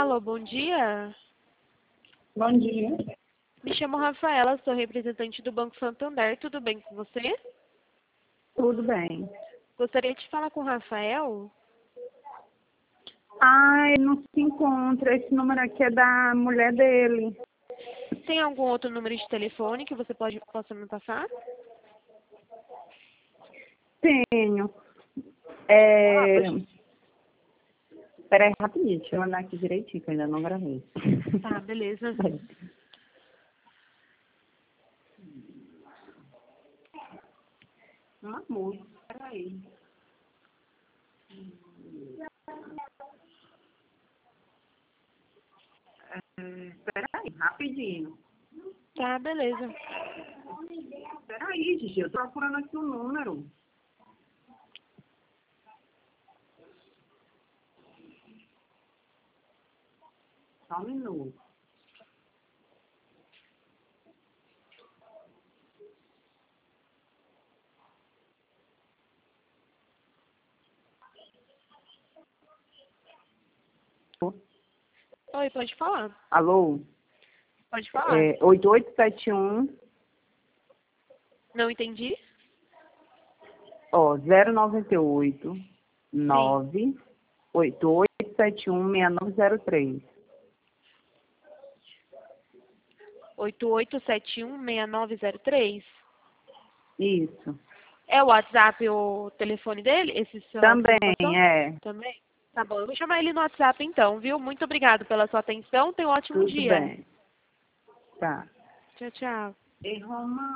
Alô, bom dia. Bom dia. Me chamo Rafaela, sou representante do Banco Santander. Tudo bem com você? Tudo bem. Gostaria de falar com o Rafael. Ele não se encontra. Esse número aqui é da mulher dele. Tem algum outro número de telefone que você possa me passar? Tenho. Peraí, rapidinho. Deixa eu andar aqui direitinho, que eu ainda não gravei. Tá, beleza. Amor, peraí. Peraí, rapidinho. Tá, beleza. Peraí, Gigi, eu tô procurando aqui o número. Só um minuto. Oi, pode falar. Alô? Pode falar. 8871, Não entendi? 098 Sim. 988716903. 88716903. Isso. É o WhatsApp o telefone dele? Esse seu Também, passou? é. Também? Tá bom, eu vou chamar ele no WhatsApp então, viu? Muito obrigado pela sua atenção. Tenha um ótimo Tudo dia. bem. Tá. Tchau, tchau. Ei, Roma.